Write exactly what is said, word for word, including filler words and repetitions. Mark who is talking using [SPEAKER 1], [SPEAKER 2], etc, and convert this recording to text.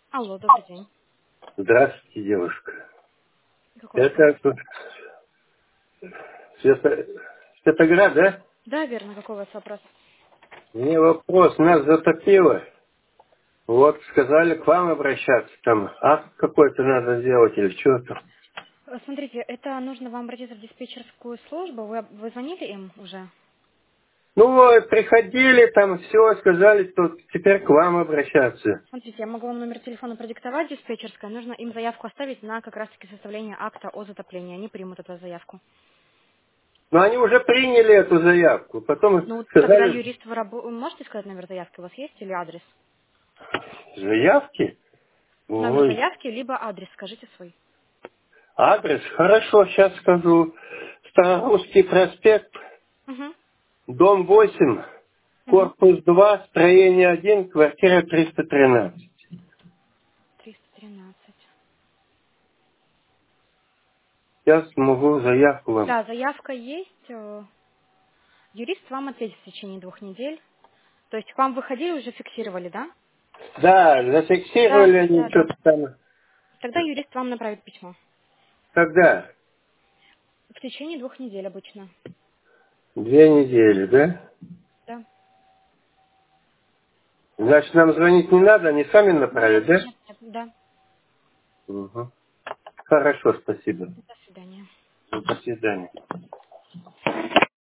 [SPEAKER 1] Алло, добрый день.
[SPEAKER 2] Здравствуйте, девушка.
[SPEAKER 1] Какой вопрос?
[SPEAKER 2] Это тут Свято- Святоград, да?
[SPEAKER 1] Да, верно, какой у вас вопрос?
[SPEAKER 2] Мне вопрос. Нас затопило. Вот сказали к вам обращаться. Там акт какой-то надо сделать или что-то.
[SPEAKER 1] Э, Смотрите, это нужно вам обратиться в диспетчерскую службу. Вы, вы звонили им уже?
[SPEAKER 2] Ну вот, приходили там, все, сказали, что теперь к вам обращаться.
[SPEAKER 1] Смотрите, я могу вам номер телефона продиктовать диспетчерская. Нужно им заявку оставить на как раз-таки составление акта о затоплении. Они примут эту заявку.
[SPEAKER 2] Но они уже приняли эту заявку. Потом
[SPEAKER 1] Ну, тогда
[SPEAKER 2] сказали,
[SPEAKER 1] юрист, вы рабо- можете сказать номер заявки? У вас есть или адрес?
[SPEAKER 2] заявки?
[SPEAKER 1] Номер
[SPEAKER 2] Ой,
[SPEAKER 1] заявки, либо адрес, скажите свой.
[SPEAKER 2] адрес, хорошо, сейчас скажу. Старорусский проспект,
[SPEAKER 1] Угу.
[SPEAKER 2] дом восемь.
[SPEAKER 1] Угу.
[SPEAKER 2] Корпус два, строение один, квартира триста тринадцать.
[SPEAKER 1] триста тринадцать.
[SPEAKER 2] Сейчас могу заявку вам.
[SPEAKER 1] Да, заявка есть. э, Юрист вам ответит в течение двух недель. То есть к вам выходили, уже фиксировали, да?
[SPEAKER 2] Да,
[SPEAKER 1] Да,
[SPEAKER 2] зафиксировали они
[SPEAKER 1] да, да.
[SPEAKER 2] что-то там.
[SPEAKER 1] Тогда юрист вам направит письмо.
[SPEAKER 2] Когда?
[SPEAKER 1] В течение двух недель обычно.
[SPEAKER 2] Две недели, да?
[SPEAKER 1] Да.
[SPEAKER 2] Значит, нам звонить не надо, они сами
[SPEAKER 1] Нет,
[SPEAKER 2] направят, да?
[SPEAKER 1] нет, нет, да.
[SPEAKER 2] Угу. Хорошо, спасибо.
[SPEAKER 1] До свидания.
[SPEAKER 2] До свидания.